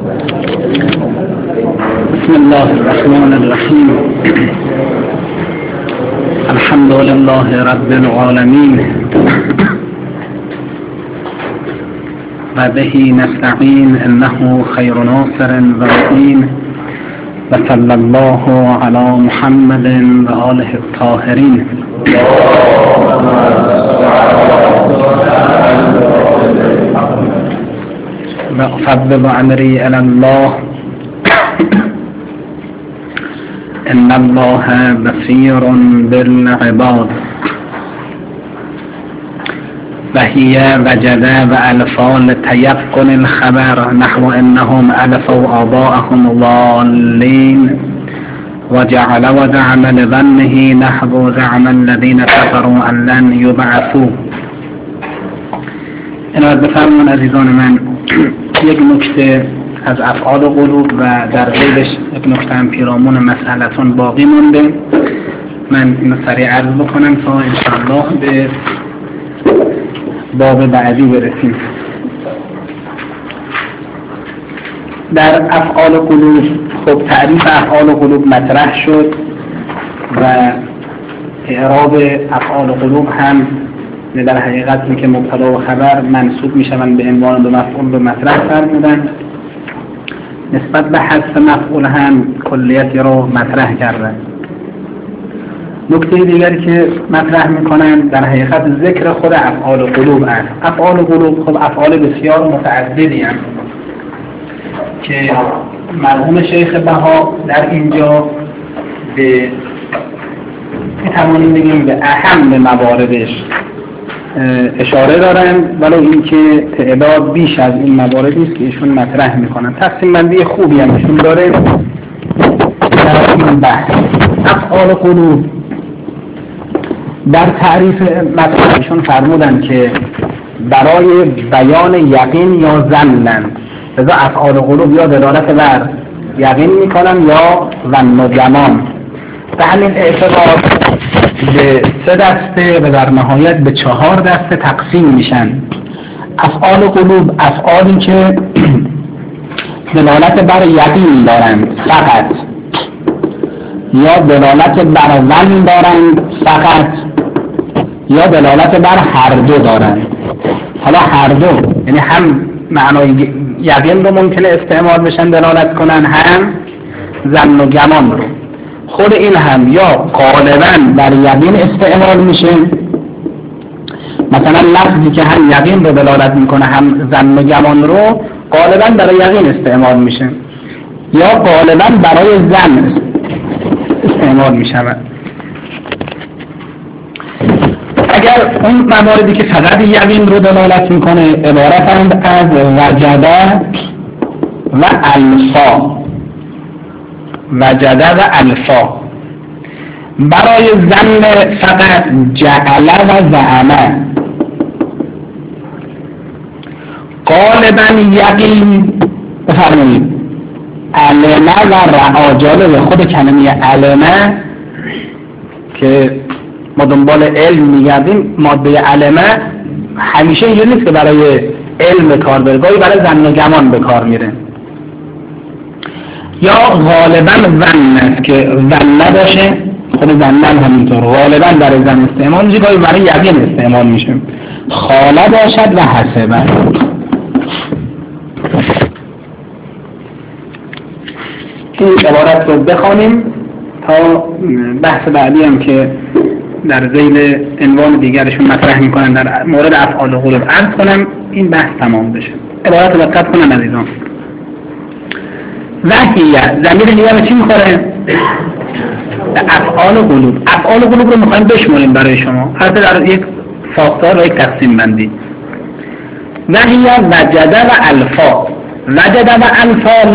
بسم الله الرحمن الرحیم. الحمد لله رب العالمین و به نستعین انه خیر ناصر و معین و صلی الله علی محمد و آله الطاهرین. و افوض امری الی الله ان الله بصیر بالعباد. و هی وجد و الفا لتیقن الخبر نحو انهم الفوا آباءهم ضالین و جعل و زعم لظنه نحو زعم الذین كفروا ان لن یبعثوا. عنایت بفرمایید عزیزان من، یک نکته از افعال قلوب و در ذیلش یک نکته هم پیرامون مسئلتون باقی مونده. من اینو سریع عرض بکنم تا انشاءالله به باب بعدی برسیم. در افعال قلوب خب تعریف افعال قلوب مطرح شد و اعراب افعال قلوب هم در حقیقت که مبتدا و خبر منصوب میشوند به عنوان به مفعول به مطرح فرمودند. نسبت به حذف مفعول هم کلیتی رو مطرح کردند. نکته دیگری که مطرح میکنند در حقیقت ذکر خود افعال قلوب است. افعال قلوب خب افعال بسیار متعددی هستند که مرحوم شیخ بها در اینجا به میتوانیم بگیم به اهم مواردش اشاره دارند، ولو اینکه تعداد بیش از این مواردی است که ایشون مطرح میکنند. تقسیم بندی خوبی هم ایشون داره در این بحث. افعال قلوب در تعریف مطلب ایشون فرمودند که برای بیان یقین یا ظنن، لذا افعال قلوب یا دلالت بر یقین میکنن یا ظن و گمان. به همین اعتبار به 3 دسته و در نهایت به 4 دسته تقسیم میشن. افعال قلوب افعالی که دلالت بر یقین دارند فقط، یا دلالت بر ظن دارند فقط، یا دلالت بر هر دو دارند. حالا هر دو یعنی هم معنای یقین رو ممکنه استعمال بشن دلالت کنن، هم ظن و گمان رو. خود این هم یا غالباً بر یقین استعمال میشه، مثلا لفظی که هم یقین رو دلالت میکنه هم ظن و گمان رو غالباً برای یقین استعمال میشه، یا غالباً برای ظن استعمال میشود. اگر اون مواردی که فقط یقین رو دلالت میکنه عبارتند از وجده و الفا. وجده و الفا. برای ظن فقط جعل و زعمه. غالبا یقین بفرمایید علمه و رعا. جالبه خود کلمه علمه که ما دنبال علم میگردیم، ماده علمه همیشه اینجوری نیست که برای علم کار بره، گاهی برای ظن و گمان به کار میره. یا غالبا ظن است که ظن باشه، خود ظن همینطور غالبا برای ظن استعمال میشه، گاهی برای یقین استعمال میشه. خاله باشد و حسبه. این عبارت رو بخوانیم تا بحث بعدی هم که در ذیل عنوان دیگرشون مطرح میکنن در مورد افعال قلوب عرض کنم، این بحث تمام بشه. عبارت رو دقت کنن عزیزان. وحیه ضمیر هیه به چی میخوره؟ افعال قلوب. افعال قلوب رو میخوایم بشماریم برای شما، حتی در یک ساختار و یک تقسیم بندی. وحیه وجده و الفا. وجده و الفا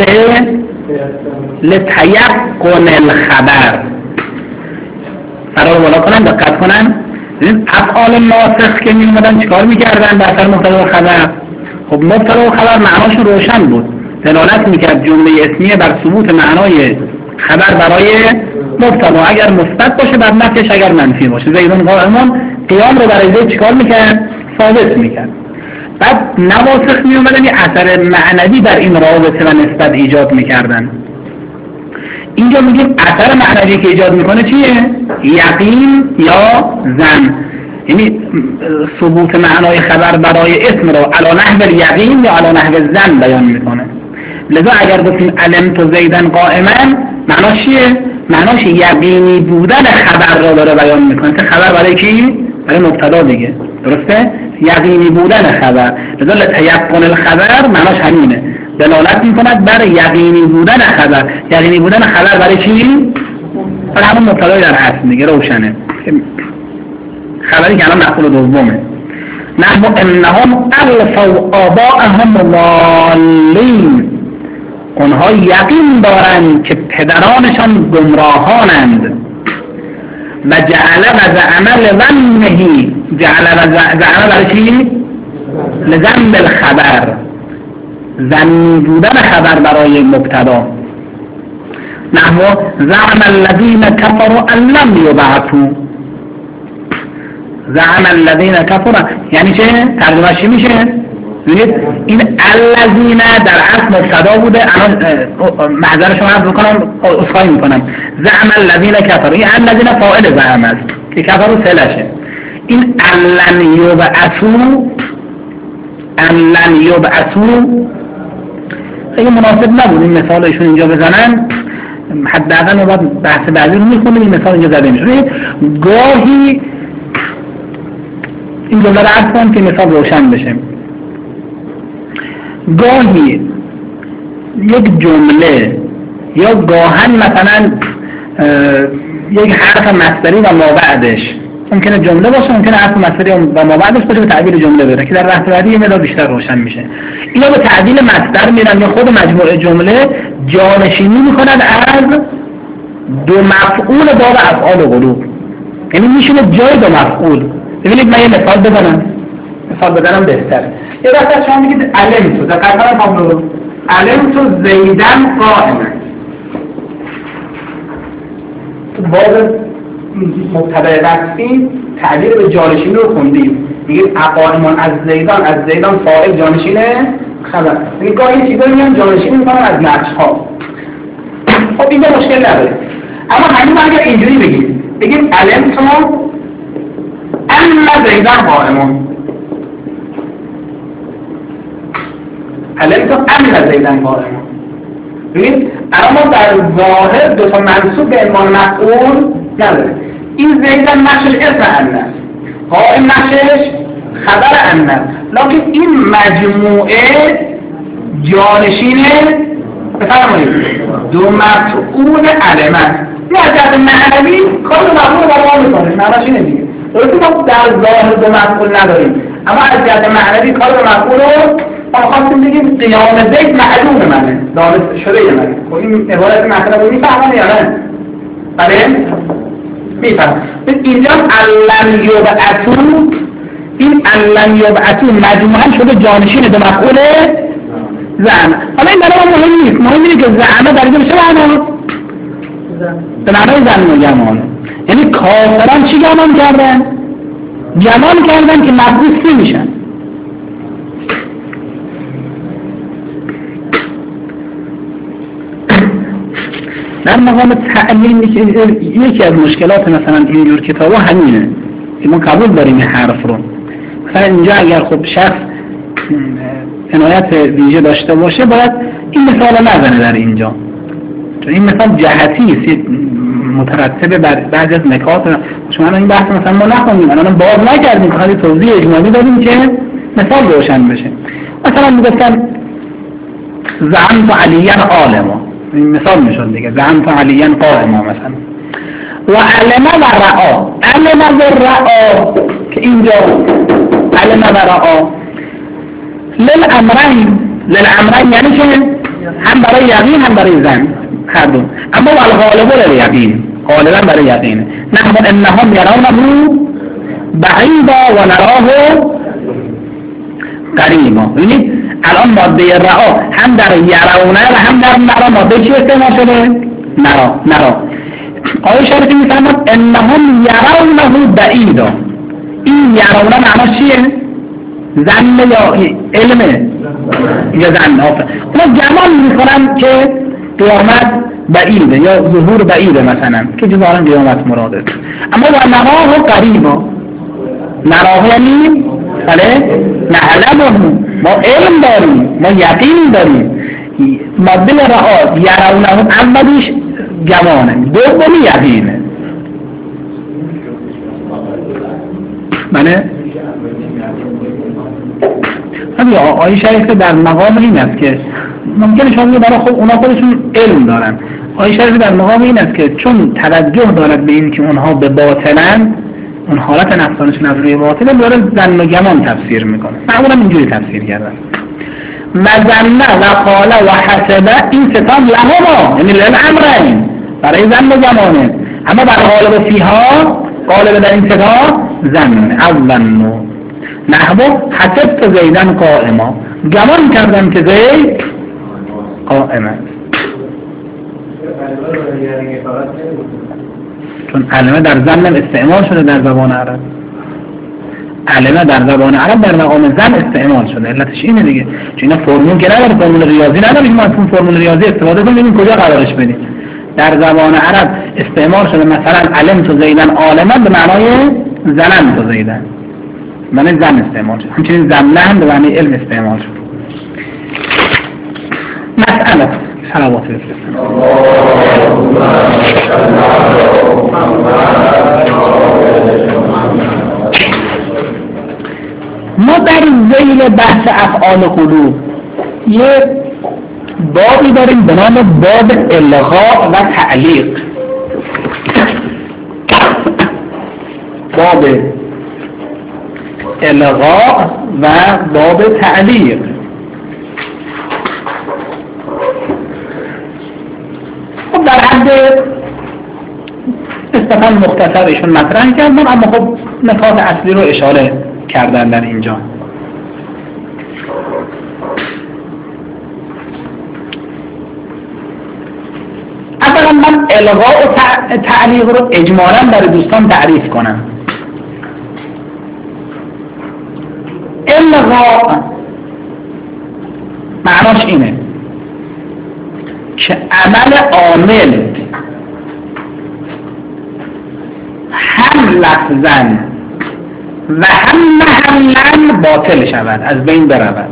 لتیقن الخبر. فرار بالا کنن، دقت کنن. افعال ناسخ که میمدن چیکار میکردن در سر مبتدا و خبر؟ خب مبتدا و خبر معناشون روشن بود، دلالت میکرد جمله اسمیه بر ثبوت معنای خبر برای مبتدا، اگر مثبت باشه بر نفیش، اگر منفی باشه. زیدون قائمون قیام رو برای زید چیکار میکرد؟ ثابت میکرد. بعد نواسخ می اومدن یه اثر معنوی در این رابطه و نسبت ایجاد میکردن. اینجا میگیم اثر معنوی که ایجاد میکنه چیه؟ یقین یا ظن، یعنی ثبوت معنای خبر برای اسم رو علی نحو الیقین یا علی نحو الظن بیان میکنه. لذا اگر گفتیم علمت زیدن قائما معناش چیه؟ معناش یقینی بودن خبر رو داره بیان میکنه که خبر برای کی؟ برای مبتدا دیگه، درسته؟ یقینی بودن خبر. لذا لتیقن الخبر معناش همینه، دلالت میکند بر یقینی بودن خبر. یقینی بودن خبر برای چی؟ برای همون مبتدای در اصل دیگه روشنه، خبری که الان مفعول دومه. نحو انهم الفوا آباءهم ضالین، اونها یقین دارند که پدرانشان گمراهانند. و جعل و زعم لظنه، جعل و زعم برای چی؟ لظن بالخبر، ظنی بودن خبر برای مبتدا. نحو زعم الذین کفروا ان لم یبعثوا، زعم الذین کفروا یعنی چه؟ ترجمه چی میشه؟ ببینید این الذین در اصل مبتدا بوده، الان معذرت شما عرض بکنم عذرخواهی میکنم، زعم الذین کفروا، این الذین فاعل زعم است که کفروا صلشه. این ان لن یبعثوا، ان لن یبعثوا خیلی مناسب نبود این مثال ایشون اینجا بزنن، حداقل ما باید بحث بعدی رو میخونیم این مثال اینجا زده میشه. گاهی این جمله رو عرض کنم که مثال روشن بشه. گاهی یک جمله یا گاهن مثلا یک حرف مصدری و مابعدش ممکنه جمله باشه، ممکنه حرف مصدری و مابعدش باشه به تعبیر جمله بره که در بحث بعدی یه مقدار بیشتر روشن میشه. اینا به تعبیر مصدر میرن یا خود مجموعه جمله جانشینی میکنن از دو مفعول باب افعال و قلوب، یعنی میشونه جای دو مفعول. ببینید من یه مثال بزنم بهتر. یه وقت شما میگید علمتو، دقیقا فهمونو علمتو زیدن قائما، تو باب مبتدای وصفی تعبیر به جانشین رو خوندیم، میگید اقائمان از زیدان فاعل جانشینه خبر. یعنی گاهی چیزایی میان جانشین میکنن از نقش‌ها. خب اینجا مشکل نداره، اما همین اگر اینجوری بگیم علمتو ان زیدن قائمون، علمتو ان زیدن قائمون. ببینید اما در ظاهر دو تا منصوب به عنوان مفعول نداره. این زیدن نقشش اسم ان است، قائم نقشش خبر ان است، لکن این مجموعه جانشینه بفرمایید دو مفعول علمه. این از جهت معنوی کار دو مفعول رو میکنه، معناش اینه دیگه. درسته ما در ظاهر دو مفعول نداریم، اما از جهت معنوی کار دو مفعول رو ما خواستیم بگیم قیام زید معلوم منه، دانست شده یه منه. خب این عبارت مطلب رو میفهمن یا نه؟ بله؟ میفهم. اینجا علن یبعثو، این علن یبعثو مجموعاً شده جانشین دو مفعول زعم. حالا این برای مهم نیست، مهم اینه که زعمه در اینجا بشه معنا به معنای زن و گمان. یعنی کافران چی گمان کردن؟ گمان کردن که مبعوث نمیشن. در مقام تعلیم یکی از مشکلات مثلا اینجور کتابا همینه که ما قبول داریم این حرف رو. مثلا اینجا اگر خب شخص عنایت ویژه داشته باشه باید این مثال رو نزنه در اینجا، چون این مثال جهتی است مترتبه بر بعضی از نکات. شما این بحث مثلا ما نخوندیم، الان باز نکردیم، خالی توضیح اجمالی دادیم که مثال روشن بشه. مثلا میگفتن زعمت علیاً عالما، این مثال میشون دیگه، زعمت علیاً قائما مثلا. و علم و رعا، علم و رعا که اینجا علم و رعا للامرین یعنی که هم برای یقین هم برای ظن هر دو، اما والغالب للیقین، غالبا برای یقینه. نحن انهم یرونه بعیدا و نراه قریبا. ببینید الان ماده رعا هم در یرونه و هم در نرا ماده چی استعمال شده؟ نرا. آیه شریفی میفرماد انهم یرونه بعیدا. این یرونه معناش چیه؟ زن یا علمه یا زن اونا گمان میکنن که قیامت بعیده یا ظهور بعیده مثلا که جزارن قیامت مراده، اما و نراه قریبا، نراه یعنی بله نعلمه، ما علم داریم، ما یقین داریم. ماده رعاد یرونه اولش گمانه، دومی یقینه. بله همین آیه شریفه در مقام این است که ممکنه شما برای خود اونا خودشون علم دارن. آیه شریفه در مقام این است که چون توجه دارد به این که اونها به باطلن، اون حالت نفسانشون از روی باطله، داره ظن و گمان تفسیر میکنه. معمولا اینجوری تفسیر کردن. مظنه و قال و حسبه این ستان لهما یعنی للامرین برای ظن و گمانه، اما برای غالب فیها غالب در این ستان ظن الظن نحو حسبت زیدن قائما، گمان کردم که زید قائمه. چون علمه در ظن استعمال شده در زبان عرب، علمه در زبان عرب در مقام ظن استعمال شده. علتش اینه دیگه، چون اینا فرمول که نداره، فرمول ریاضی نداره که ما از فرمول ریاضی استفاده کنیم ببینیم کجا قرارش بدیم. در زبان عرب استعمال شده. مثلا علم تو زیدن عالما به معنای زنن تو زیدن، معنی ظن استعمال شده. همچنین زمنه هم به معنی علم استعمال شده. مسئله صلوات بفرستیم. ما در ذیل بحث افعال قلوب یه بابی داریم به نام باب الغاء و تعلیق. باب الغاء و باب تعلیق. خب در حد نسبتاً مختصر ایشون مطرح کردن، اما خب نکات اصلی رو اشاره کردن در اینجا. اولا من الغاء و تعلیق رو اجمالاً برای دوستان تعریف کنم. الغاء معناش اینه که عمل عامل هم لفظاً و هم محلاً باطل شود، از بین برود.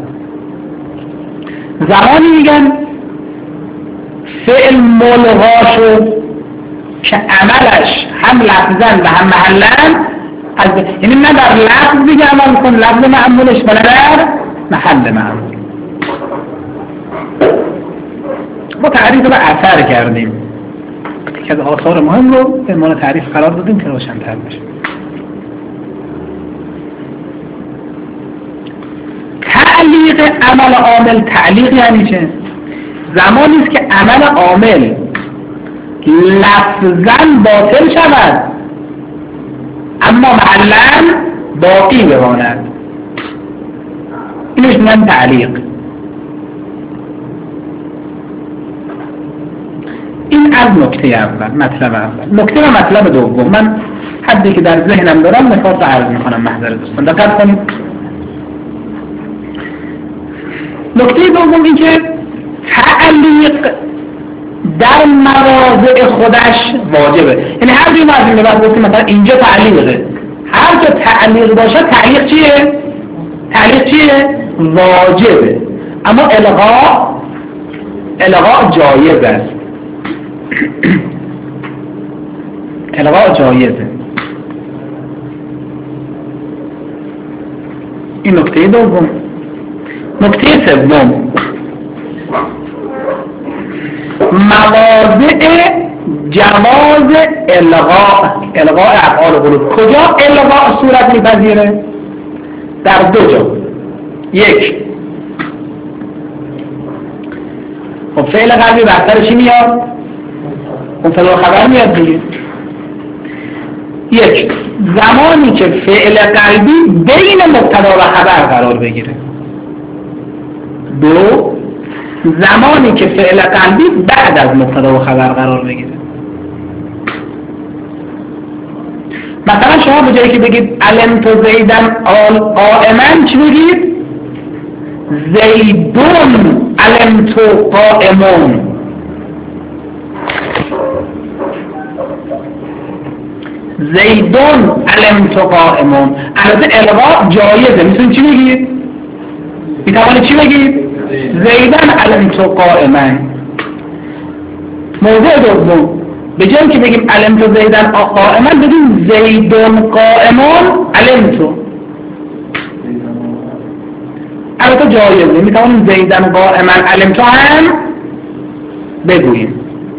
زمانی میگن فعل ملغا شد که عملش هم لفظاً و هم محلاً از بین، یعنی نه در لفظ دیگه عمل کن لفظ معمولش، ولی در محل معمول. ما تعریف رو اثر کردیم که از آثار مهم رو به عنوان تعریف قرار دادیم که روشن‌تر بشه. تعلیق عمل عامل، تعلیق یعنی چه؟ زمانی است که عمل عامل لفظاً باطل شود اما محلاً باقی بماند، اینش میگن تعلیق. این از نکته اول، مطلب اول. نکته و مطلب دوم، من حدی که در ذهنم دارم نکات رو عرض میکنم محضر دوستان، دقت کنید. نکته دوم این که تعلیق در مواضع خودش واجبه. یعنی هر جایی ما از این بعد گفتیم مثلا اینجا تعلیقه، هر جا تعلیق باشه تعلیق چیه؟ تعلیق چیه؟ واجبه. اما الغاء جایز است. الغاء جایزه. این نکته دوم. نکته سوم، مواضع جواز الغاء افعال قلوب. کجا الغاء صورت میپذیره؟ در دو جا. یک، خب فعل قلبی بحثر چی میاد؟ مبتدا و خبر میاد دیگه. یک، زمانی که فعل قلبی بین مبتدا و خبر قرار بگیره. دو، زمانی که فعل قلبی بعد از مبتدا و خبر قرار بگیره. مثلا شما به جایی که بگید علمت زیدن قائما چی بگید؟ زیدون علمت قائمون. زیدون علمت قائمون. البته الغا جایزه، میتونید چی بگید؟ میتوانید چی بگید؟ زیدن علمت قائما. موضوع دوم به جایی که بگیم علمت زیدن قائما بگیم زیدون قائمون علمت. البته جایزه، میتوانیم زیدن قائما علمت هم بگوییم.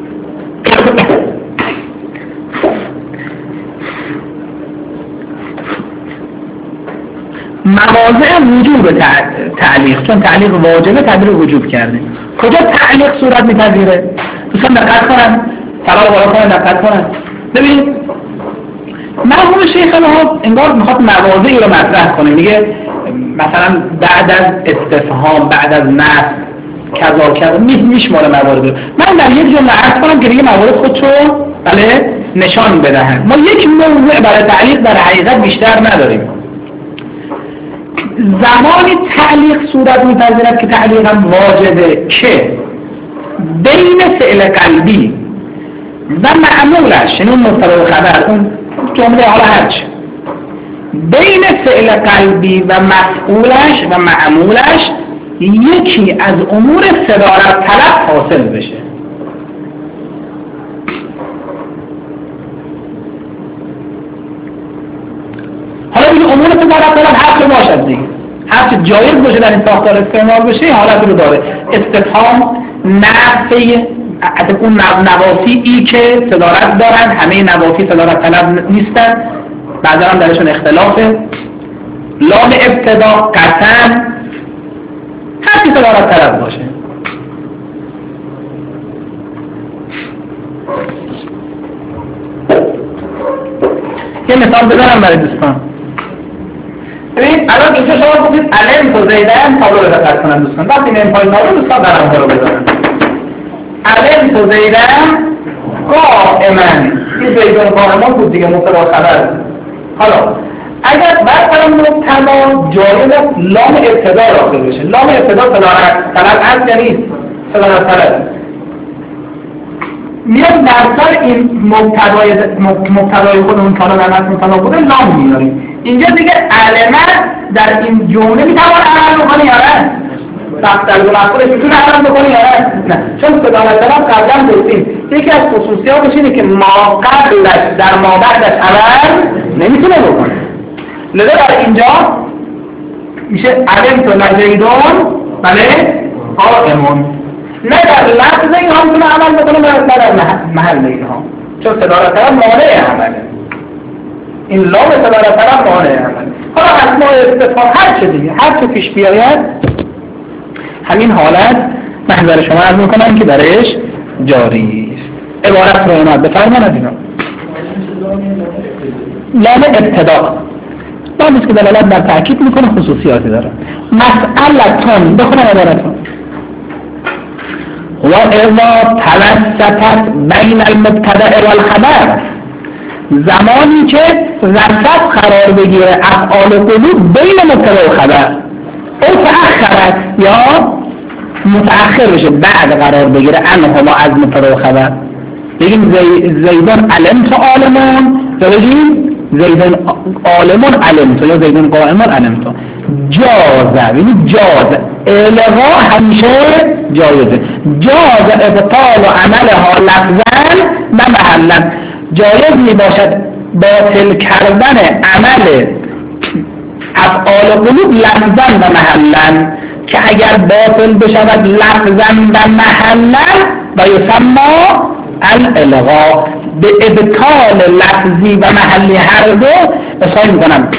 مواضع وجوب تعلیق، چون تعلیق واجبه تعلیق وجوب کردیم. کجا تعلیق صورت میپذیره؟ دوستان دقت کنن، سوال بالا کنن، دقت کنن. ببین مرحوم شیخ بها انگار میخواد مواضعی رو مطرح کنه، میگه مثلا بعد از استفهام، بعد از نفی کذا کذا میشماره موارد رو. من در یک جمله عرض کنم که دیگه موارد خودشو بله نشان بدهن. ما یک موضوع برای تعلیق در حقیقت بیشتر نداریم. زمانی تعلیق صورت میپذیرد که تعلیق هم واجبه که بین فعل قلبی و معمولش، یعنی اون مبتدا و خبر، اون جمله حالا هرچی بین فعل قلبی و مفعولش و معمولش یکی از امور صدارت طلب حاصل بشه. حالا دیگه امور صدارت طلب هر چه باشد دیگه، هر چه جایز باشه در این ساختار استعمال بشه حالت رو داره. استفهام، نفی، از اون نواسی ای که صدارت دارن، همه نواسی صدارت طلب نیستن، بعضا هم درشون اختلافه. لام ابتدا، قسم، هر چی صدارت طلب باشه. یه مثال بزنم برای دوستان. ببین الان اینجا شما بودید علم تو زیدن تابلو رو دقت کنن دوستان. وقتی این پایین تابلو دوستان برام رو بزنن. علم تو زیدن قائما، این زیدن قائما بود دیگه، مبتدا خبر. حالا اگر بعد برام مبتدا جایز لام ابتدا داخل بشه، لام ابتدا صدارت طلب هست یا نیست؟ صدارت طلب. میاد درصد این مبتدای خود اون کالا در نفس مبتدا بوده لام میاریم. اینجا دیگه علمه در این جمله میتوان عمل بکنی یا نه؟ در مفعولش میتونه عمل بکنی یا نه؟ چون صدارت طلب قبلا گفتیم یکی از خصوصیاتش اینه که ما قبلش در ما بعدش عمل نمیتونه بکنه. لذا در اینجا میشه علم تو نجیدون بله قائمون، نه در لفظ این ها میتونه عمل بکنه، نه در محل این ها، چون صدارت طلب مانع عمله. این لام صدارت طلب مانع عمله. حالا اسماء استفهام هر چه دیگه، هر چه پیش بیاید همین حالت محضر شما عرض میکنم که درش جاری است. عبارت رو اومد بفرمان از اینا. لام ابتدا لامیست که دلالت بر تأکید میکنه، خصوصیاتی داره. مسئلتون بخونم عبارتون. و اذا توسطت بین المبتدأ والخبر، زمانی که وسط قرار بگیره افعال قلوب بین مبتدا و خبر، او تأخرت یا متأخر بشه بعد قرار بگیره انهما از مبتدا و خبر، بگیم زیدان علمت عالمان یا بگیم زیدان عالمان علمت یا زیدان قائمان علمت. جازه، یعنی جازه الغا همیشه جایزه. جاز ابطال و عملها لفظاً و محلاً، جایز می باشد باطل کردن عمل افعال قلوب لفظاً و محلاً، که اگر باطل بشود لفظاً و محلاً و یسمى الالغا. به ابطال لفظی و محلی هر دو اصحایی میکنم.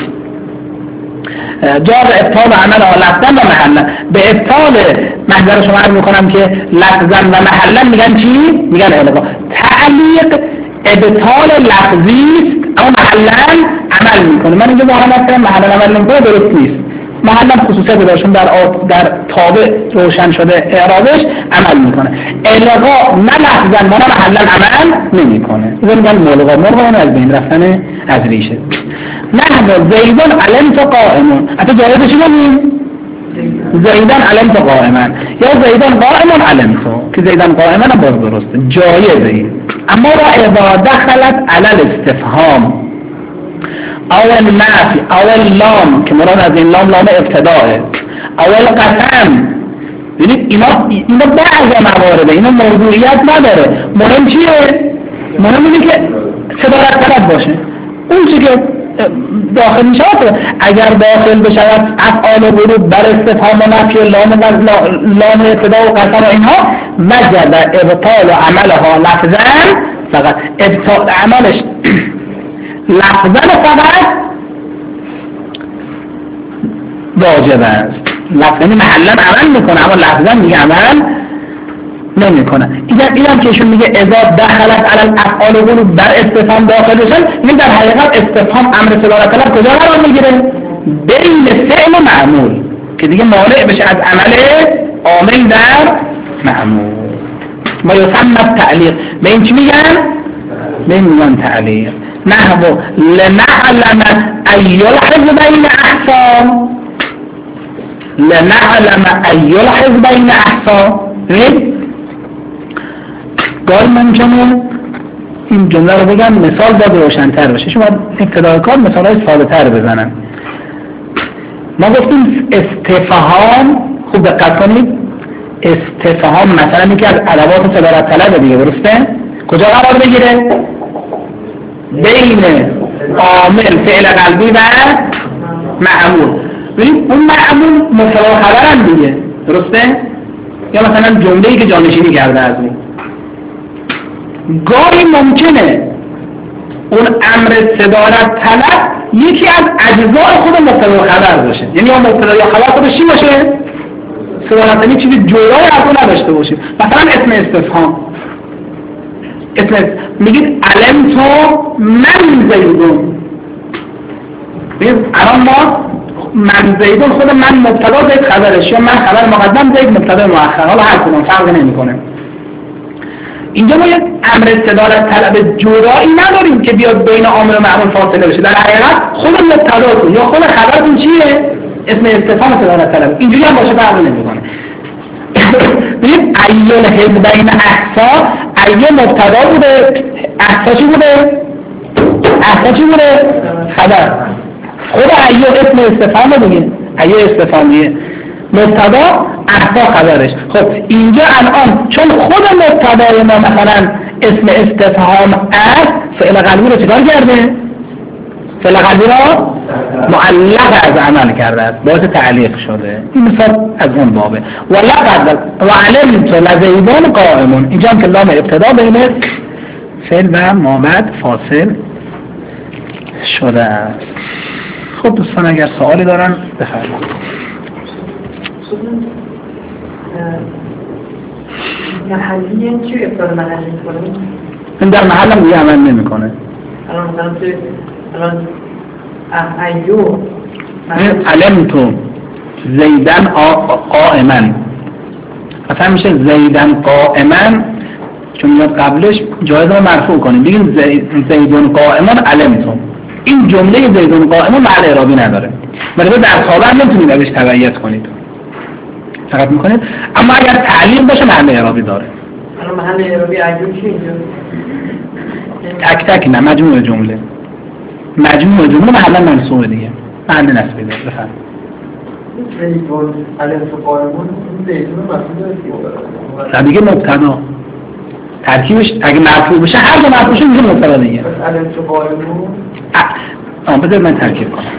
جاز ابطال عمل ها لفظاً و محلاً. به ابطال محضر شما عرض میکنم که لفظاً و محلاً میگن چی؟ میگن الغا. تعلیق ابطال لفظی است اما محلاً عمل میکنه. من اینجا واقعا مثلا محلاً عمل نمیکنه درست نیست. محلا خصوصیت دارشون در تابع روشن شده اعرابش عمل میکنه. الغا نه لفظا نه محلا عمل نمیکنه. این میگن ملغا از بین رفتن از ریشه. نحو زیدان علمت قائمون، حتی جایزه چی بودیم؟ زیدان علمت قائمن یا زیدان قائمون علمتو، که زیدان قائمن باز درسته جایزه. اما را اذا دخلت علی الاستفهام او النفی او اللام، که مراد از این لام ابتداه، او القسم، یعنی اینا بعض موارده، اینا موضوعیت نداره. مهم چیه؟ مهم اینه که صدارت طلب باشه. اون چی که داخل می شود اگر داخل بشود افعال غروب بر استفهام و نفی و لام ابتدا و قسم و اینها، وجب ابطال عملها لفظا، فقط ابطال عملش لفظا فقط واجب است. لفظا محلا عمل میکنه اما لفظا دیگه عمل نمیکنه. اینم که ایشون میگه اذا دخلت علی الافعال غروب بر استفهام داخل بشن، این در حقیقت استفهام امر صدارت طلب کجا قرار میگیره؟ بین فعل و معمول، که دیگه مانع بشه از عمل عامل در معمول. ما یسمى تعلیق، به این چی میگن؟ به این میگن تعلیق. نحو لنعلم ای الحزب بین احسان، لنعلم ای الحزب بین احسان. گاهی ممکنه این جمله رو بگم مثال باید روشن‌تر بشه. شما ابتدای کار مثال‌های ساده‌تر بزنن. ما گفتیم استفهام، خوب دقت کنید، استفهام مثلا یکی از ادوات صدارت طلب دیگه، درسته؟ کجا قرار بگیره؟ بین عامل فعل قلبی و معمول. ببین اون معمول مبتدا و خبر هم دیگه، درسته؟ یا مثلا جمله‌ای که جانشینی کرده از این. گاهی ممکنه اون امر صدارت طلب یکی از اجزای خود مبتدا و خبر باشه، یعنی اون مبتدا یا خبر خودش چی باشه؟ صدارت طلب چیزی جدای از اون نداشته باشه. مثلا اسم استفهام، میگید علم تو من زیدون، ببین الان ما من زیدون خود من مبتدا زید خبرش، یا من خبر مقدم زید مبتدا مؤخر، حالا هر کدوم فرقی نمیکنه. اینجا ما یک امر صدارت طلب جدایی نداریم که بیاد بین عامل و معمول فاصله بشه. در حقیقت خود مبتداتون یا خود خبرتون چیه؟ اسم استفهام صدارت طلب. اینجوری هم باشه فرقی نمیکنه. ببین ایل حزب بین احسا، ایل مبتدا بوده، احسا چی بوده؟ احسا چی بوده؟ خبر. خود ایل اسم استفهام دیگه، ایل استفهامیه، مبتدا احسا خبرش. خب اینجا الان چون خود مبتدای ما مثلا اسم استفهام است، فعل قلبی رو چکار کرده؟ فعل قلبی رو معلق از عمل کرده است، باعث تعلیق شده. این مثال از اون بابه. و لقد و علمت لزیدان قائمون، اینجا هم که لام ابتدا بین فعل و مابعد فاصل شده است. خب دوستان اگر سوالی دارن بفرمایید. محلی این چی ابتدا محلی میکنه؟ این در محل هم دیگه عمل نمیکنه. الان مثلا که الان ایو علمتو زیدن قائمن، مثلا میشه زیدن قائمن، چون میاد قبلش جایز رو مرفوع کنیم بگیم زیدون قائمن علمتو. این جمله زیدون قائمن محل اعرابی نداره، ولی در خوابه هم نمیتونید ازش تبعیت کنید، فقط میکنید. اما اگر تعلیل باشه محل اعرابی داره. الان محل اعرابی ایو چی اینجا؟ تک تک نه، مجموع جمله. مجموع جمله محل منصوبه دیگه، محل نصبی داره. بفرمایید. زیدون علمت قائمون، زیدون مفعول دیگه مبتدا. ترکیبش اگه مرفوع بشه هر دو مرفوع بشه میشه مبتدا دیگه. علمت قائمون بذار من ترکیب کنم.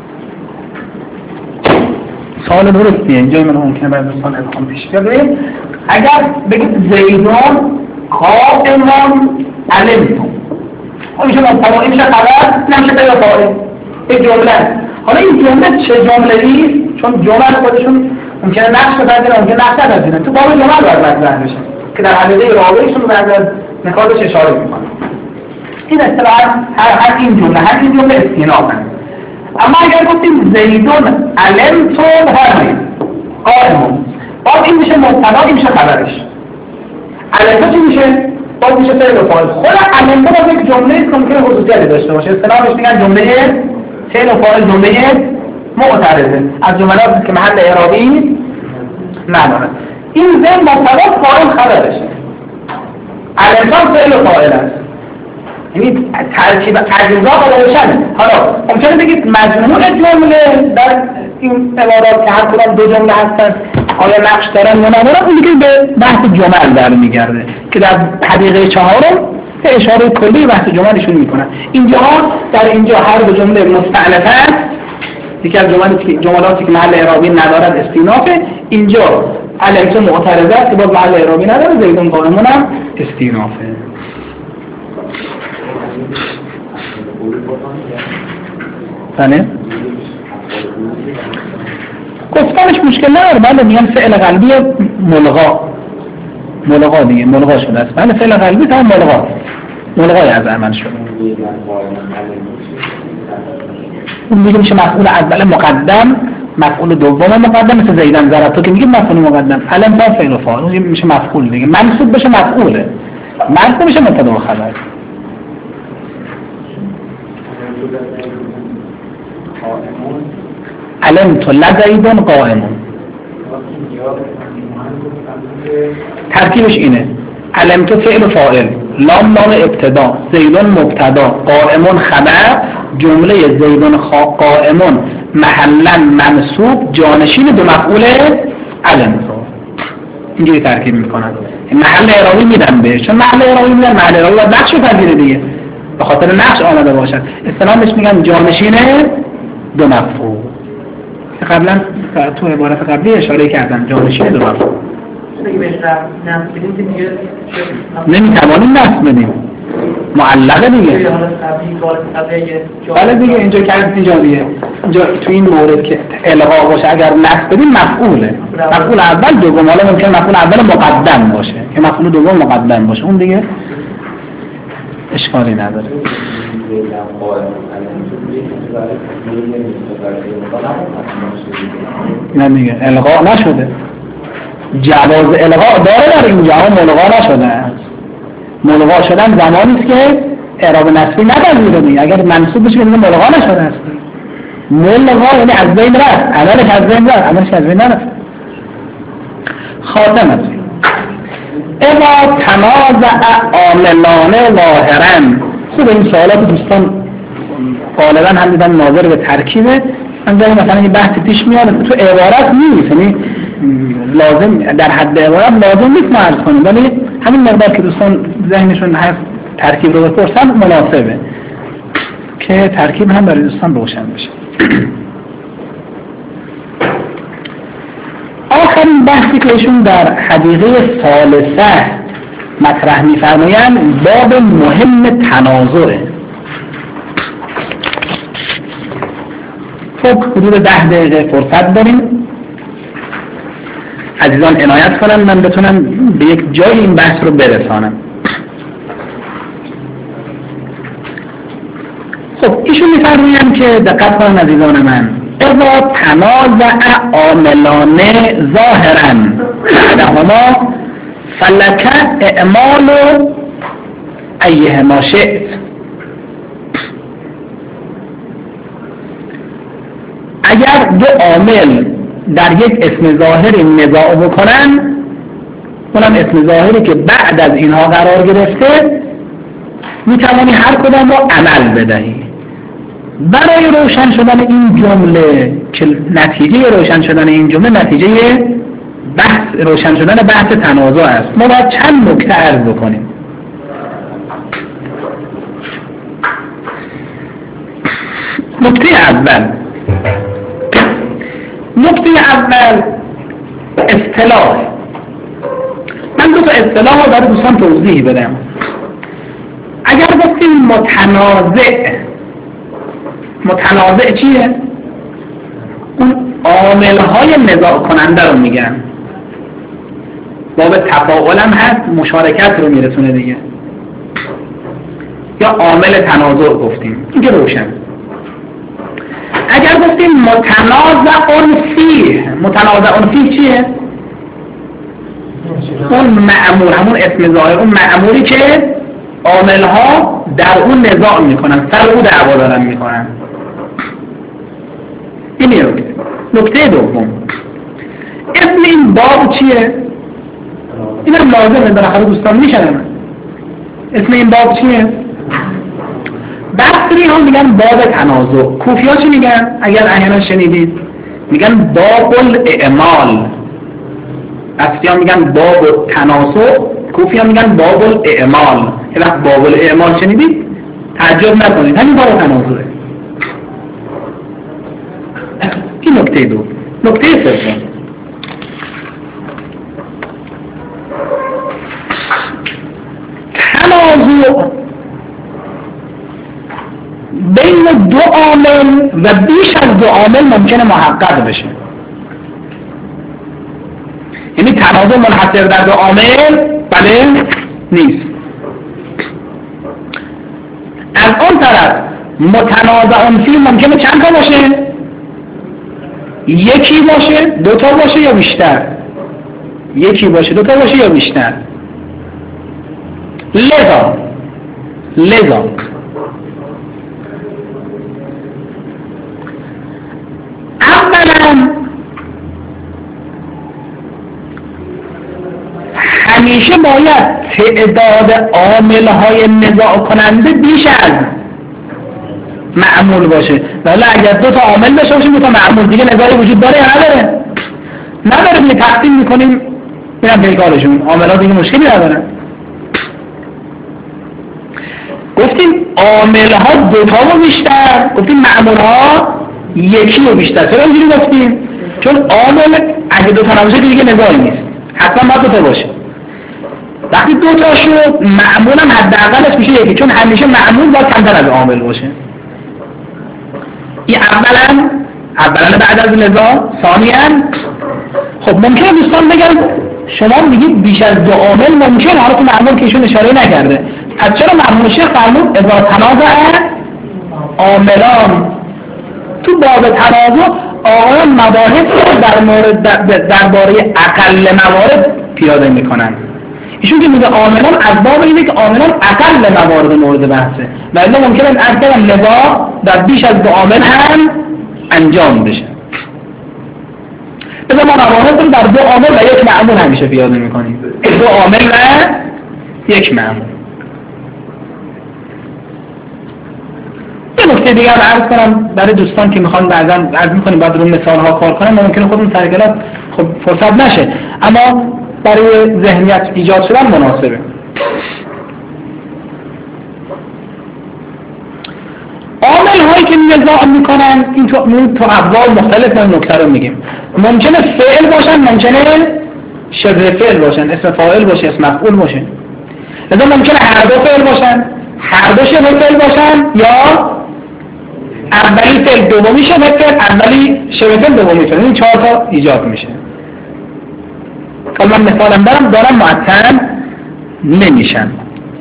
سوال درستیه، اینجا من ممکنه بعضی دوستان ابهام پیش بیاد. اگر بگید زیدون قائمون علمتم، اون میشه مبتدا، این میشه خبر، نمیشه غیر فاعل. این جمله. حالا این جمله چه جمله‌ای؟ چون جمله خودشون ممکنه نقش بپذیرن، ممکنه نقش نپذیرن. تو باب جمله باید مطرح بشه که در حدیقه راویشون بعد از نکاتش اشاره میکنه. این اصطلاحاً هر این جمله استینافه. اما اگر گفتیم زیدون علمتو هرمی قائمون، باز این میشه مبتدا، این میشه خبرش. علمتو چی میشه؟ باز میشه فعل و فاعل. خود علمتو باز یک جمله است که ممکنه خصوصیتی داشته باشه. اصطلاحش میگن جمله فعل و فاعل، جمله معترضه، از جملاتی که محل اعرابی نداره. این زن مبتدا، فاعل خبرشه. علمتو فعل و فاعل است. یعنی ترکیب اجزا قابلشنه. حالا ممکنه بگید مجموع جمله در این عبارات که هر کدام دو جمله هستن آیا نقش دارن یا ندارن، اون دیگه به بحث جمل در میگرده که در حدیقه چهارم به اشاره کلی بحث جملشون میکنن. اینجا در اینجا هر دو جمله مستأنفه است، یکی از جملاتی که محل اعرابی ندارد استینافه. اینجا علمتو معترضه است که باز محل اعرابی نداره، زیدون قائمون هم استینافه. بله گفتنش مشکل نداره. بله میگن فعل قلبی ملغا دیگه، ملغا شده است. بله فعل قلبی تا ملغای از عمل شده. اون دیگه میشه مفعول اول مقدم، مفعول دوم مقدم، مثل زیدن ضربتو که میگه مفعول مقدم، علم تا فعل و فاعل، اون میشه مفعول دیگه. منصوب بشه مفعوله، منصوب بشه مبتدا و خبر. علمتو لزیدون قائمون، ترکیبش اینه: علمتو فعل و فاعل، لام ابتدا، زیدون مبتدا، قائمون خبر، جمله زیدون قائمون محلا منصوب جانشین دو مفعول علمتو. اینجوری ترکیب میکنن. محل اعرابی میدن بهش، چون محل اعرابی میدن، محل اعرابی باید نقش پذیره دیگه، به خاطر نقش آمده باشد. اصطلاحش میگن جانشین دو مفعول. قبلا تو عبارت قبلی اشاره کردم جانشین دو مفعول. نمیتوانیم نصب بدیم، معلقه دیگه. بله دیگه اینجا کرد، اینجا دیگه اینجا تو این مورد که الغا باشه اگر نصب بدیم مفعوله، مفعول اول دوم. حالا ممکن مفعول اول مقدم باشه که مفعول دوم مقدم باشه، اون دیگه اشکالی نداره. نه دیگه الغا نشده، جواز الغا داره در اینجا، اما ملغا نشده است. ملغا شدن زمانی است که اعراب نصبی نداره دیگه. اگر منصوب بشه میگه ملغا نشده است. ملغا یعنی از بین رفت، عملش از بین رفت، عملش از بین نرفت. خاتمه اما تنازع عاملان ظاهرا. خوب این سوالات دوستان غالبا هم دیدن ناظر به ترکیبه. من جایی مثلا یه بحث پیش میاد تو عبارت نیست، یعنی لازم در حد عبارت لازم نیست ما عرض کنیم، ولی همین مقدار که دوستان ذهنشون هست ترکیب رو بپرسن مناسبه که ترکیب هم برای دوستان روشن بشه. آخرین بحثی که ایشون در حدیقه ثالثه مطرح می‌فرمایند باب مهم تنازعه. خب حدود 10 دقیقه فرصت داریم. عزیزان عنایت کنن من بتونم به یک جای این بحث رو برسانم. خب ایشون می‌فرمایند که دقت کنن عزیزان من، اذا تنازع عاملان ظاهرا بعدهما فلک اعمال ایهما شئت. اگر دو عامل در یک اسم ظاهری نزاع بکنن، اونم اسم ظاهری که بعد از اینها قرار گرفته، میتوانی هر کدام رو عمل بدهی. برای روشن شدن این جمله که نتیجه روشن شدن این جمله نتیجه روشن شدن بحث تنازع است، ما باید چند نکته عرض بکنیم. نکته اول اصطلاح. من دو تا اصطلاح رو برای دوستان توضیح بدم. اگر گفتیم متنازع چیه؟ اون عاملهای نزاع کننده رو میگن. باب تفاعل هم هست، مشارکت رو میرسونه دیگه. یا عامل تنازع گفتیم، اینکه روشن. اگر گفتیم متنازع فیه چیه؟ اون مأمور، همون اسم ظاهر، اون مأموری که عاملها در اون نزاع میکنن، سر او دعوا دارن میکنن. این نکته دوم، اسم این باب چیه؟ این هم لازمه بالاخره دوستان میشنن. اسم این باب چیه؟ بصری ها میگن باب تنازع، کوفی ها چی میگن؟ اگر احیانا شنیدید میگن باب الاعمال. بصری ها میگن باب تنازع، کوفی ها میگن باب الاعمال. یه وقت باب الاعمال شنیدید تعجب نکنید، همین باب تنازعه. این نکته دو. نکته سوم، تنازع بین دو عامل و بیش از دو عامل ممکنه محقق بشه. یعنی تنازع منحصر در دو عامل بله نیست. از اون طرف متنازع فیه ممکنه چند تا باشه؟ یکی باشه، دو تا باشه یا بیشتر. یکی باشه، دو تا باشه یا بیشتر. لذا اولا همیشه باید تعداد عامل‌های نزاع کننده بیش از معمول باشه. ولی اگر دو تا عامل داشته باشیم، دو تا معمول، دیگه نزاعی وجود داره یا نداره؟ نداره. دیگه تقسیم میکنیم میرم پیکارشون، عامل‌ها دیگه مشکلی ندارن. گفتیم عامل‌ها دو تا و بیشتر، گفتیم معمول‌ها یکی و بیشتر. چرا اینجوری گفتیم؟ چون عامل اگه دو تا نباشه دیگه نزاعی نیست، حتما باید دو تا باشه. وقتی دو تا شد معمول هم حداقلش میشه یکی، چون همیشه معمول باید کمتر از عامل باشه. این اولا بعد از نزاع. ثانیاً خب ممکنه دوستان بگن شما میگید بیش از دو عامل ممکنه، حالا تو معمول که ایشون اشاره نکرده. پس چرا معمول شیخ فرمود اذا تنازع عاملان؟ تو باب تنازع آقایان مباحث درباره اقل موارد پیاده میکنن. ایشون که میگه عاملان از باب اینه که عاملان اقل موارد مورد بحثه، ولی ممکنه اکثر نزاع در بیش از دو عامل هم انجام بشه. بذار ما مباحث رو در دو عامل و یک معمول همیشه پیاده میکنیم. دو عامل و یک معمول. یه نکته دیگر رو عرض کنم برای دوستان که میخوان بعضا عرض میکنیم باید رو مثال ها کار کنن، ممکنه خودمون سر کلاس خب فرصت نشه، اما برای ذهنیت ایجاد شدن مناسبه. عامل هایی که نزاع میکنن این تو ابواب مختلف من نکته رو میگیم. ممکنه فعل باشن، ممکنه شبه فعل باشن، اسم فاعل باشه، اسم مفعول باشه. لذا ممکنه هر دو فعل باشن، هر دو شبه فعل باشن، یا اولی فعل دومی شبه فعل، اولی شبه فعل دومی فعل. این چهار تا ایجاد میشه. من مثالم دارم معطل نمیشن.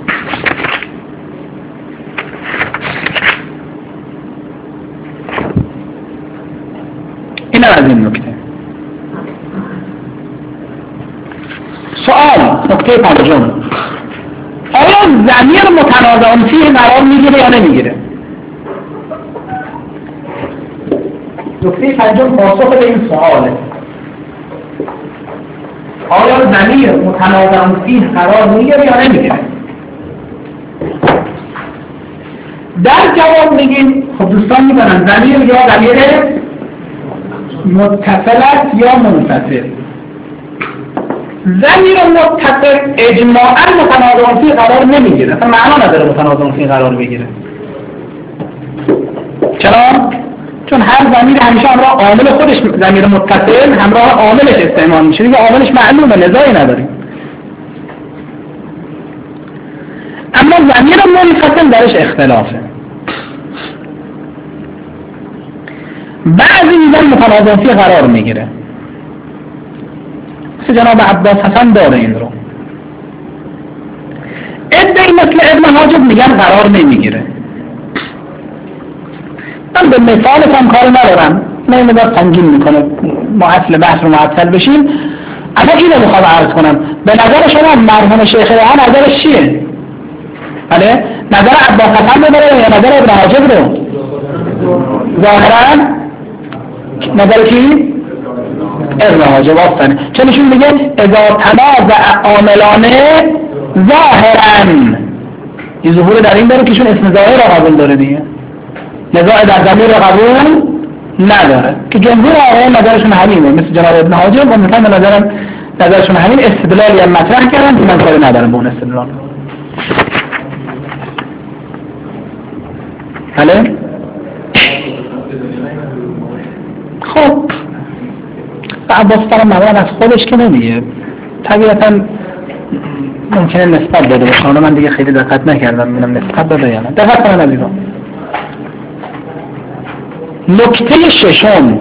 این از این نکته. سوال نکته پنجم، آیا ضمیر متنازع فیه قرار میگیره یا نمیگیره؟ نکته پنجم پاسخ به این سواله. آیا ضمیر متنازع فیه قرار میگیره یا نمیگیره؟ در جواب میگیم خب دوستان میگن ضمیر یا ضمیر متصل است یا منفصل. ضمیر متصل اجماعاً متنازع فیه قرار نمیگیره، اصلا معنا نداره متنازع فیه قرار بگیره. چرا؟ چون هر ضمیر همیشه همراه عامل خودش، ضمیر متصل همراه عاملش استعمال میشه، دیگه عاملش معلومه، نزاعی نداریم. اما ضمیر منفصل درش اختلافه. بعضی میگن متنازع فیه قرار میگیره، جناب عباس حسن داره این رو. ادعی مثل ابن حاجب میگن قرار نمیگیره. من به مثال هم کار ندارم، من مقدار سنگین میکنه ما اصل بحث رو معطل بشیم. اما اینو میخوام عرض کنم، به نظر شما مرحوم شیخ رها نظرش چیه؟ بله؟ نظر عباس حسن رو داره یا نظر ابن حاجب رو؟ ظاهرا نظر کی؟ ابن حاجب آفرین، چون ایشون میگه اذا تنازع عاملانه ظاهرا، این ظهور در این داره که ایشون اسم ظاهر رو قبول داره دیگه، نزاع در ضمیر رو قبول نداره که جمهور آقایان نظرشون همینه، مثل جناب ابن حاجب و مثلا نظرشون همین. استدلالی هم مطرح کردن که من کاری ندارم به اون استدلال. بله؟ خب عباس فرم معمولا از خودش که نمیگه، طبیعتا ممکنه نسبت داده باشه، حالا من دیگه خیلی دقت نکردم ببینم نسبت داده یا نه. دقت کنن عزیزان. نکته ششم،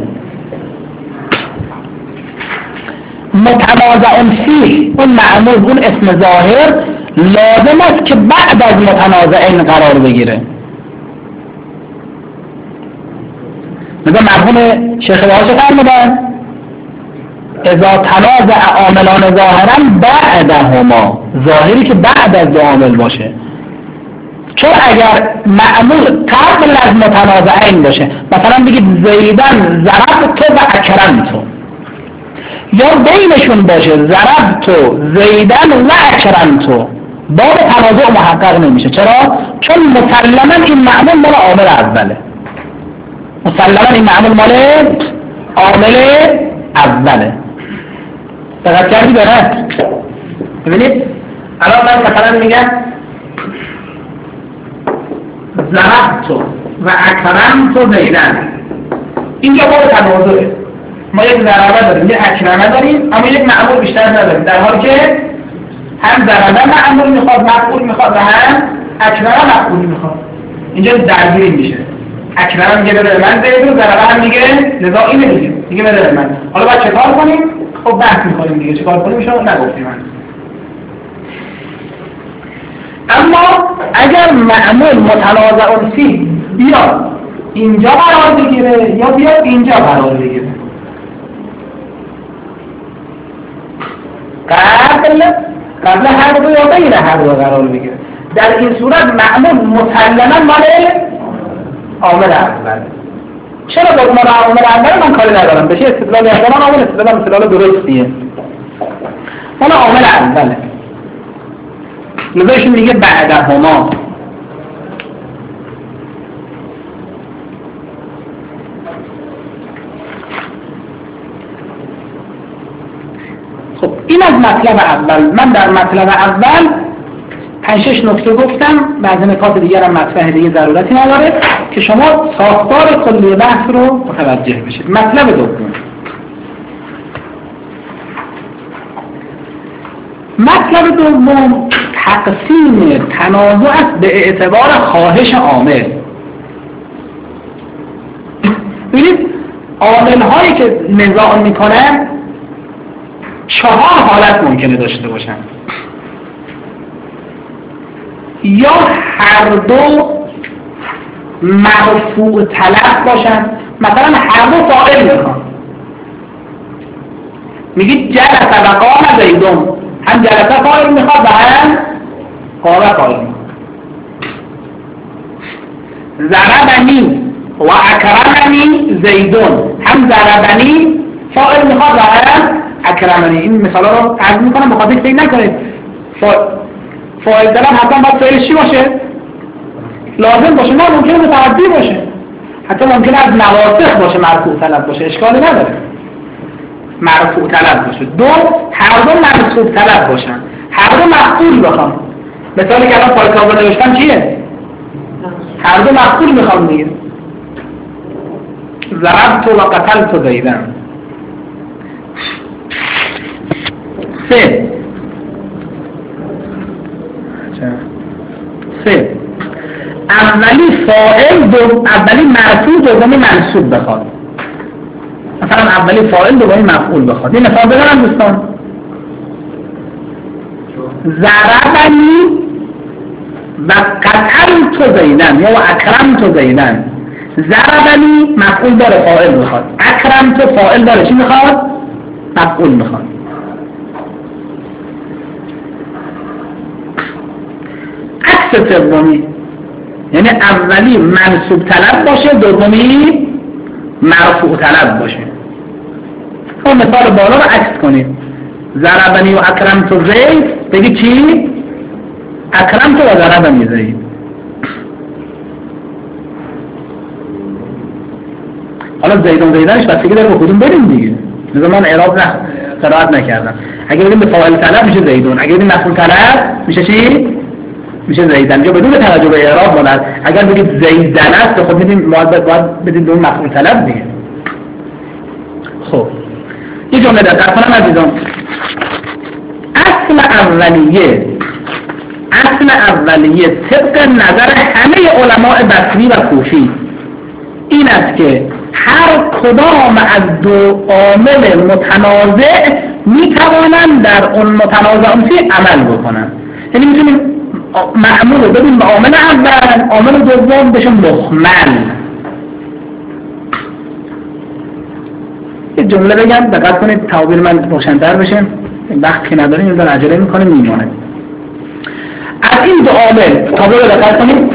متنازع فیه، اون معمول اون اسم ظاهر لازم است که بعد از متنازعین قرار بگیره. مثلا مرحوم شیخ بها چه فرمودن؟ اذا تنازع عاملان ظاهرا بعدهما، ظاهری که بعد از دو عامل باشه، چون اگر معمول قبل از متنازعین باشه، مثلا بگید زیدن ضربت و اکرمت، یا بینشون باشه ضربت زیدن و اکرمت، باب تنازع محقق نمیشه. چرا؟ چون مسلما این معمول مال عامل اوله، مسلما این معمول مال عامل اوله. دقت کردی داره؟ ببینید الان من مثلا میگم ضربت و اکرمت زیدن، اینجا باب تنازعه، ما یک ضربه داریم، یک اکرمه داریم، اما یک معمول بیشتر نداریم، در حالی که هم ضربه معمول میخواد، مفعول میخواد و هم اکرمه مفعول میخواد. اینجا درگیری میشه، اکرمه میگه بده من زید و ضربه هم میگه لذا اینه میگه بده من. حالا باید چه کار کنیم؟ خب بحث میکنیم دیگه چه کار کنیم، شما نگفتیم من. اما اگر معمول متنازع فیه یا اینجا قرار بگیره یا بیاد اینجا قرار بگیره، قبل هر دو یا بین هر دو قرار بگیره، در این صورت معمول مسلما مال عامل اول. چرا با مال عامل اول من کاری ندارم، بشه استدلال احتمال عامل استدلال درستیه، مال عامل اوله، لذایشون میگه بعدهما. خب این از مطلب اول. من در مطلب اول 5-6 نکته گفتم، بعضی نکات دیگر هم مطرح دیگه ضرورتی نداره که شما ساختار کلی بحث رو متوجه بشید. مطلب دوم، مطلب دوم تقسیم تنازع است به اعتبار خواهش عامل. ببینید عامل هایی که نزاع میکنن 4 حالت ممکنه داشته باشن، یا هر دو مرفوع طلب باشن، مثلا هر دو فاعل میخوان، میگید جلسه و قام زیدون، هم جلسه فاعل میخواد و هم قام فاعل میخواد. ضربنی و اکرمنی زیدون، هم ضربنی فاعل میخواد و هم اکرمنی. این مثالا رو عرض میکنم بخاطر فکر نکنید فاعل طلب حتما باید فعلش چی باشه؟ لازم باشه، نه ممکنه متعدی باشه، حتی ممکنه از نواسخ باشه، مرفوع طلب باشه، اشکالی نداره مرفوع طلب باشه. دو، هر دو منصوب طلب باشن، هر دو مفعول بخوام. مثالی که الان پای کاغذ نوشتم چیه؟ هر دو مفعول میخوام دیگه، ضربت و قتلت زیدن. 3 اولی فاعل اولی مرفوع دومی منصوب بخواد، مثلا اولی فاعل دومی مفعول بخواد. این مثال بزنم دوستان، ضربنی و قتلت زیدن یا اکرمت زیدن. ضربنی مفعول داره فاعل میخواد، اکرمت فاعل داره چی میخواد؟ مفعول میخواد. عکس سومی یعنی اولی منصوب طلب باشه، دومی مرفوع طلب باشه. اون مثال بالا رو عکس کنید. ضربنی و اکرمت و زید، بگی چی؟ اکرمت و ضربنی زید. حالا زیدون زیدنش بستگی داره با کدوم بریم دیگه. لذا من اعراب قرائت نکردم. اگه بگیم به فاعل طلب میشه زیدون، اگه بگیم مفعول طلب میشه چی؟ میشه زیدن. یا بدون توجه به اعراب ماند. اگر بگید زیدن است خب میدیم باید بدید به اون مفعول طلب دیگه. خب یه جمله دقت کنم عزیزان. اصل اولیه طبق نظر همه علماء بصری و کوفی این است که هر کدام از دو عامل متنازع میتوانند در اون متنازع فی عمل بکنن. یعنی میتونیم معمول رو بدیم به عامل اول، عامل دوم بشه مخمل. یه جمله بگم دقت کنید تعبیر من روشن‌تر بشه، وقتی که نداریم یه عجله میکنه میمونه. از این دو عامل تعبیر رو دقت کنید.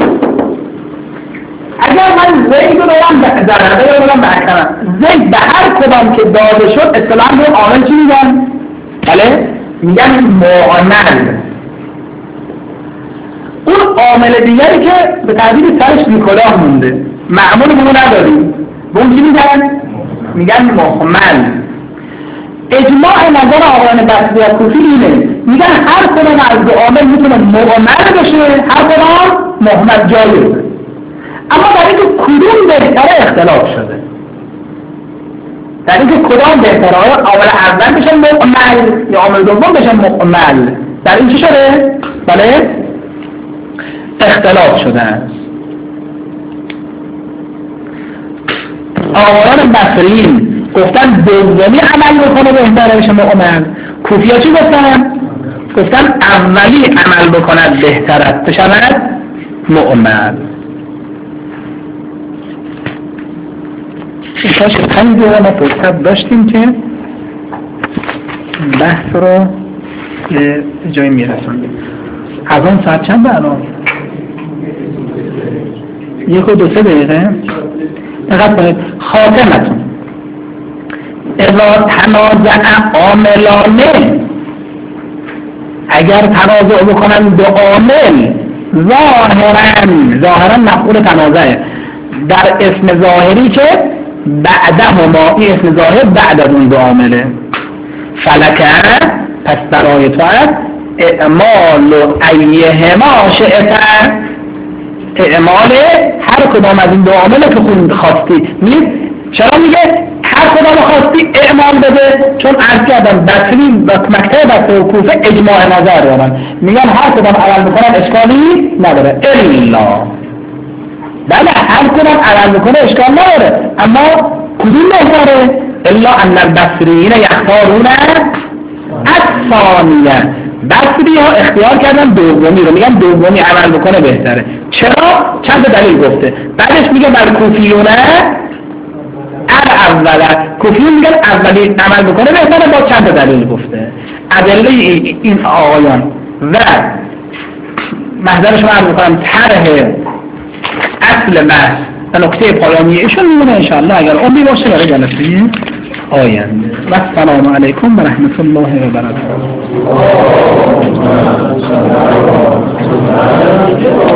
اگر من زید رو دارم ضربه رو دارم به اکرمم، زید به هر کدام که داده شد اصطلاحاً به عامل چی میگن؟ بله؟ میگن معامل. اون عامل دیگری که به تعبیر سرش بیکلاه مونده، معمول بونو نداریم، به اون چی میگن؟ میگن محمل. اجماع نظر آقایان بصری و کوفی اینه، میگن هر کدام از دو عامل میتونه معامل بشه، هر کدام محمل جایزه. اما در اینکه کدوم بهتره اختلاف شده. در اینکه کدام بهتره، آیا عامل اول بشه معمل یا عامل دوم بشه معمل، در این چی شده؟ بله؟ اختلاف شده است. آقایان بصریین گفتن دومی عمل بکنه بهتره بشه معمل. کوفی‌ها چی گفتن؟ گفتن اولی عمل بکند بهتره بشود معمل. این کاش 5 دقیقه ما فرصت داشتیم که بحث رو به جایی میرسوندیم. از اون ساعت چند الان؟ 1 و 2 دقیقه. دقت کنید خاتمتون اذا تنازع عاملانه، اگر تنازع بکنن دو عامل ظاهرا مفعول تنازعه در اسم ظاهری که بعدهما، این اسم ظاهر بعد از اون دو عامله، فلکه پس برای تو اعمال ایهما شئت، اعمال هر کدام از این دو عامل که خود خواستی. چرا میگه هر کدام خواستی اعمال بده؟ چون عرض کردم بصری و مکتب بصری و کوفه اجماع نظر دارن، میگن هر کدام عمل بکنن اشکالی نداره الا، بله هر کدام عمل بکنه اشکال نداره، اما کدوم بهتره؟ الا ان البصریین یختارون الثانیه، بصری ها اختیار کردن دومی رو، میگن دومی عمل بکنه بهتره. چرا؟ چند دلیل گفته. بعدش میگه بر کوفیونه اوله، کوفیون میگن اولی عمل بکنه بهتره، با چند دلیل گفته. ادله این آقایان و محضرش رو عرض بکنم طرح اصل بحث و نکته پایانی ایشون میمونه انشاءالله اگر عمری باشه برای جلسه آینده. و السلام علیکم و رحمت الله و برکاته.